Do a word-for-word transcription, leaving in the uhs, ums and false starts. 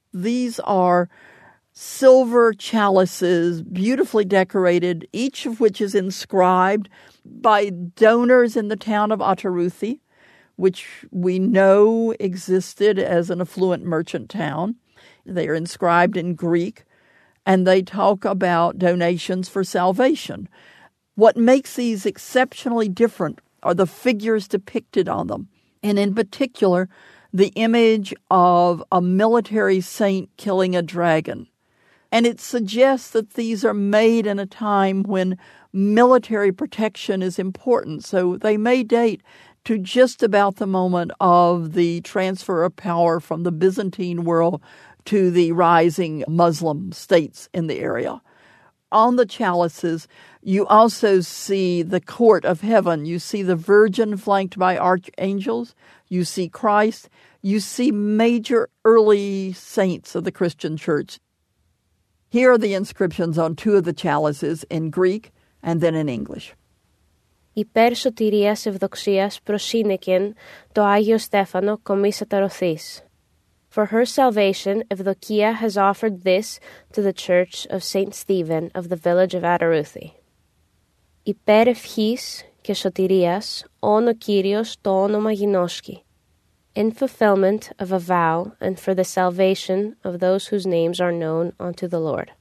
These are silver chalices, beautifully decorated, each of which is inscribed by donors in the town of Ataruthi, which we know existed as an affluent merchant town. They are inscribed in Greek, and they talk about donations for salvation. What makes these exceptionally different are the figures depicted on them, and in particular, the image of a military saint killing a dragon. And it suggests that these are made in a time when military protection is important. So they may date to just about the moment of the transfer of power from the Byzantine world to the rising Muslim states in the area. On the chalices, you also see the court of heaven. You see the Virgin flanked by archangels. You see Christ. You see major early saints of the Christian church. Here are the inscriptions on two of the chalices in Greek and then in English. Υπέρ σωτηρίας ευδοξίας προσύνεκεν το Άγιο Στέφανο κομής αταρωθής. For her salvation, Evdokia has offered this to the church of Saint Stephen of the village of Ataruthi. Υπέρ ευχής και σωτηρίας όν ο Κύριος το όνομα γινώσκει. In fulfillment of a vow and for the salvation of those whose names are known unto the Lord.